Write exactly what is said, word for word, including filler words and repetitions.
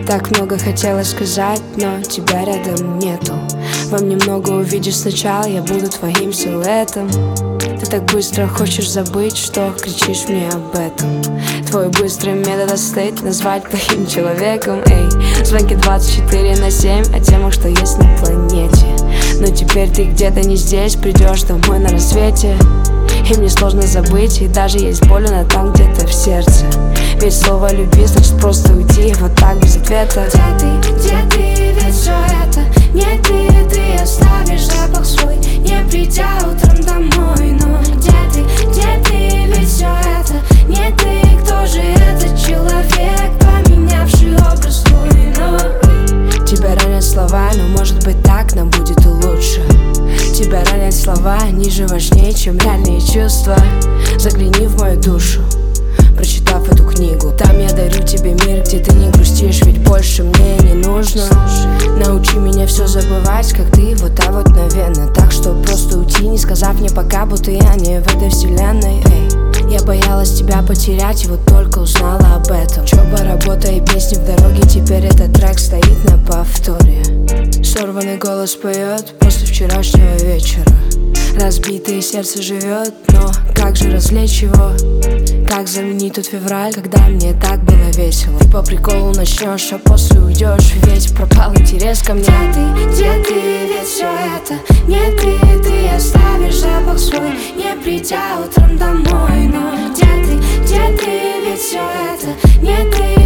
Так много хотела сказать, но тебя рядом нету. Во мне много увидишь сначала, я буду твоим силуэтом. Ты так быстро хочешь забыть, что кричишь мне об этом. Твой быстрый метод остыть, назвать плохим человеком. Эй, звонки двадцать четыре на семь о темах, что есть на планете. Но теперь ты где-то не здесь, придешь домой на рассвете. И мне сложно забыть, и даже есть больно там где-то в сердце. Ведь слово «люби» значит просто уйти вот так без ответа. Где ты, где ты, ведь все это не ты. Ты оставишь запах свой, не придя утром домой. Но где ты, где ты, ведь все это не ты. Кто же этот человек, поменявший образ твой? Но тебя ранят слова, но может быть так нам будет и лучше. Тебя ранят слова, они же важнее, чем реальные чувства. Загляни в мою душу, прочитав эту книгу. Там я дарю тебе мир, где ты не грустишь, ведь больше мне не нужно. Научи меня все забывать, как ты, вот так вот мгновенно. Так что просто уйти, не сказав мне пока, будто я не в этой вселенной. Эй, я боялась тебя потерять, и вот только узнала об этом. Учеба, работа и песни в дороге, теперь этот трек стоит на повторе. Сорванный голос поет после вчерашнего вечера. Разбитое сердце живет, но как же развлечь его? Как заменить тот февраль, когда мне так было весело? Ты по приколу начнешь, а после уйдешь, ведь пропал интерес ко мне. Где ты, где ты, ведь все это не ты. Ты оставишь запах свой, не придя утром домой. Но где ты, где ты, ведь все это не ты.